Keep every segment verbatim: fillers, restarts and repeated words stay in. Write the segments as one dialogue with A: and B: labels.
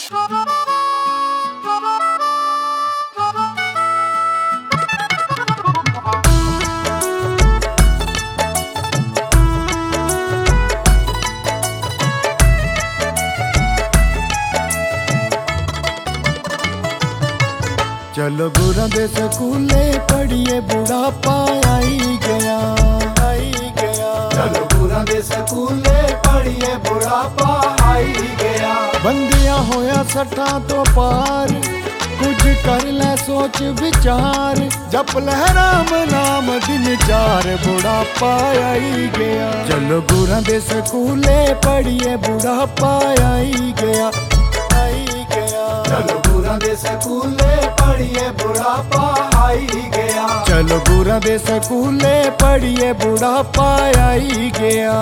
A: चलो गुरां दे स्कूले पढ़िए बुढ़ापा आई गया आई गया।
B: चलो गुरां दे स्कूले पढ़िए बुढ़ापा आई गया।
A: बंदिया होया सठा तो पार कुछ कर ले सोच विचार जप ले राम नाम दिन चार बुढ़ापा आई गया। चलो गुरां दे स्कूले पढ़िए बुढ़ापा आई गया आई गया।
B: चलो गुरां दे स्कूले पढ़िए बुढ़ापा आई गया।
A: चलो गुरां दे स्कूले पढ़िए बुढ़ापा आई गया।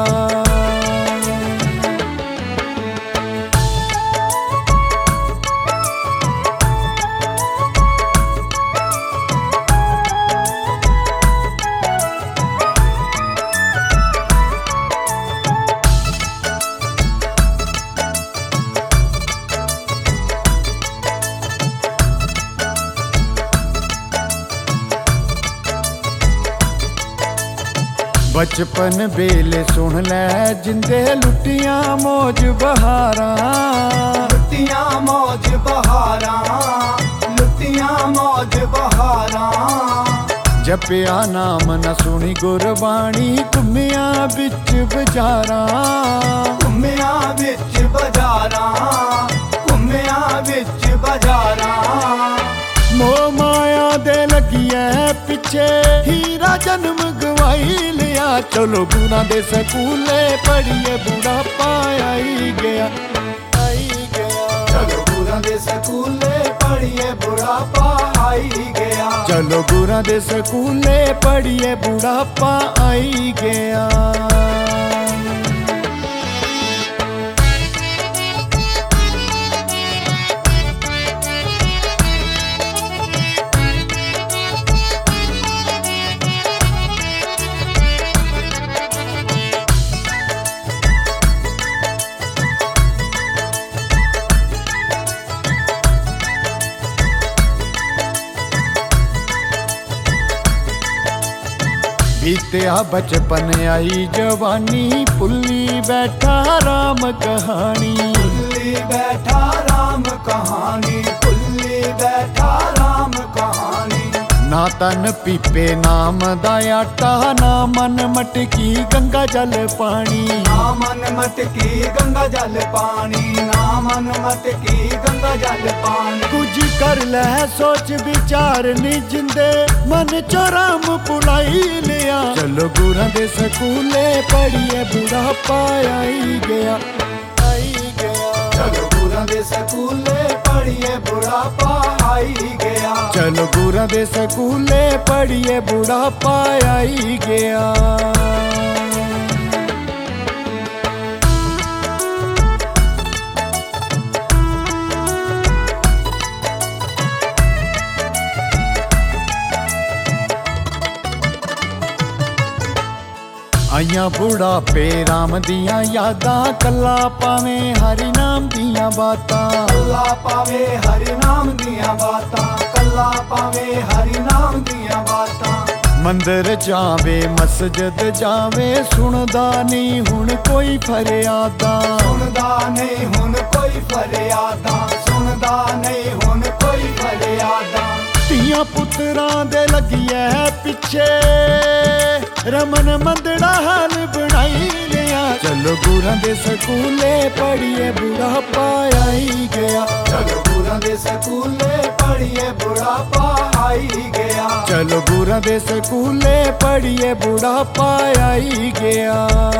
A: बचपन बेले सुन लै जिंदे लुटियां मौज बहारां
B: लुटियां मौज बहारां लुटियां मौज बहारां।
A: जपिया नाम न सुनी गुरबाणी घुमिया बिच बजारां
B: घुमिया बिच बजारां घुमिया बिच बजारां।
A: मोह माया दे लगिए पिछे हीरा जन्म गवाई लिया। चलो गुरां दे स्कूले पढ़िए बुढ़ापा आई गया आई गया।
B: चलो गुरां दे स्कूले पढ़िए बुढ़ापा आई गया।
A: चलो गुरां दे स्कूले पढ़िए बुढ़ापा आई गया। बीत्या बचपन आई जवानी भुल्ली बैठा राम कहानी
B: भुल्ली बैठा राम कहानी भुल्ली बैठा राम कहानी।
A: ना तन पीपे नाम दा आटा ना मन मटकी गंगा जल पानी
B: ना मन मटकी गंगा जल पानी ना मन मटकी गंगा जल पानी।
A: कुछ कर ले सोच विचार नी जिंदे मन चो राम भुलाई लिया। चलो गुरां दे स्कूले पढ़िए बुढ़ापा आई गया आई गया।
B: चलो गुरां दे स्कूले पढ़िए बुढ़ापा आई गया।
A: चलो गुरां दे स्कूले पढ़िए बुढ़ापा आई गया। आइया बुढ़ापे राम दियां यादां कल्ला पावे हरि नाम दियां बातां
B: कल्ला पावे हरि नाम दियां बातां कल्ला पावे हरि नाम दियां बातां।
A: मंदिर जावे मस्जिद जावे सुनदा नहीं हुण कोई फरियादां
B: सुनदा नहीं हुण कोई फरियादां सुनदा नहीं हुण कोई फरियादां।
A: धीआं पुत्रां दे लगिए पिछे रमन मंदड़ा हाल बनाई लिया। चलो गुरां दे स्कूले पढ़िए बुढ़ापा आई गया।
B: चलो गुरां दे स्कूले पढ़िए बुढ़ापा आई गया।
A: चलो गुरां दे स्कूले पढ़िए बुढ़ापा आई गया।